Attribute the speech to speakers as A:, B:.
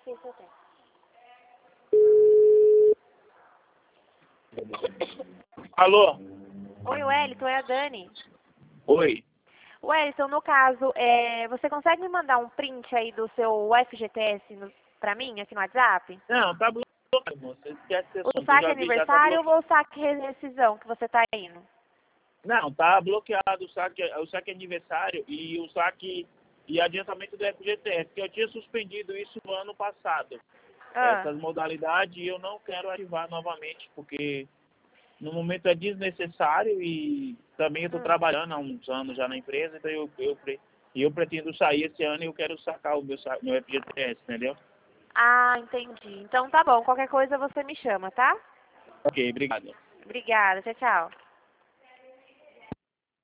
A: sei se eu tenho.
B: Alô?
A: Oi, Wellington, é a Dani.
B: Oi.
A: Wellington, no caso, você consegue me mandar um print aí do seu FGTS pra mim, aqui no WhatsApp?
B: Não, tá bloqueado, moça. Esquece esse
A: O
B: assunto. Eu
A: saque
B: já vi, já tá
A: aniversário
B: bloqueado.
A: ou o saque rescisão que você tá indo?
B: Não, tá bloqueado o saque aniversário e o saque e adiantamento do FGTS, que eu tinha suspendido isso no ano passado.
A: Ah,
B: Essas modalidades eu não quero ativar novamente, porque no momento é desnecessário e também eu estou trabalhando há uns anos já na empresa, então eu pretendo sair esse ano e eu quero sacar o meu FGTS, entendeu?
A: entendi. Então tá bom, qualquer coisa você me chama, tá?
B: Ok, obrigado.
A: Obrigada, tchau, tchau.